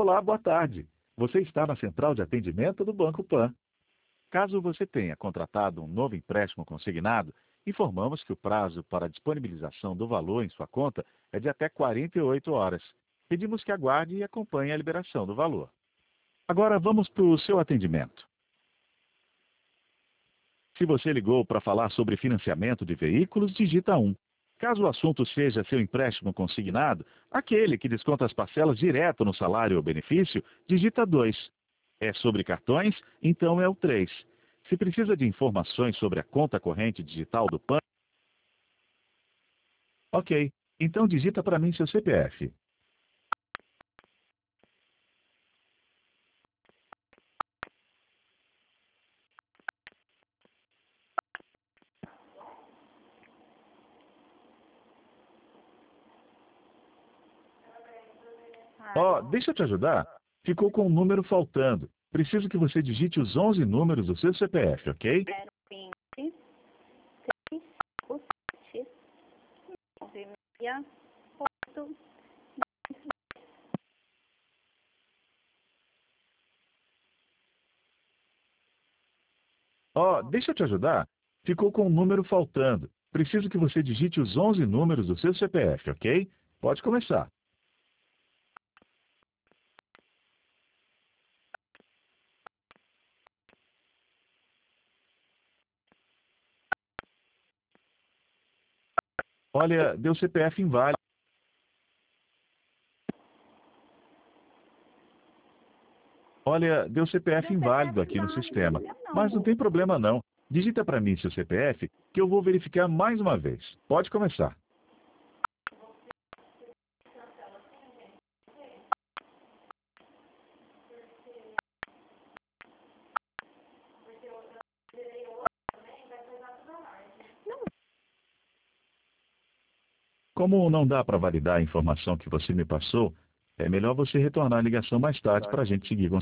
Olá, boa tarde. Você está na central de atendimento do Banco Pan. Caso você tenha contratado um novo empréstimo consignado, informamos que o prazo para a disponibilização do valor em sua conta é de até 48 horas. Pedimos que aguarde e acompanhe a liberação do valor. Agora vamos para o seu atendimento. Se você ligou para falar sobre financiamento de veículos, digita 1. Caso o assunto seja seu empréstimo consignado, aquele que desconta as parcelas direto no salário ou benefício, digita 2. É sobre cartões? Então é o 3. Se precisa de informações sobre a conta corrente digital do PAN... Ok, então digita para mim seu CPF. Deixa eu te ajudar. Ficou com um número faltando. Preciso que você digite os 11 números do seu CPF, ok? 020 657 96 Deixa eu te ajudar. Ficou com um número faltando. Preciso que você digite os 11 números do seu CPF, ok? Pode começar. Olha, deu CPF inválido. Olha, deu CPF inválido aqui no sistema. Mas não tem problema não. Digita para mim seu CPF que eu vou verificar mais uma vez. Pode começar. Como não dá para validar a informação que você me passou, é melhor você retornar a ligação mais tarde para a gente seguir com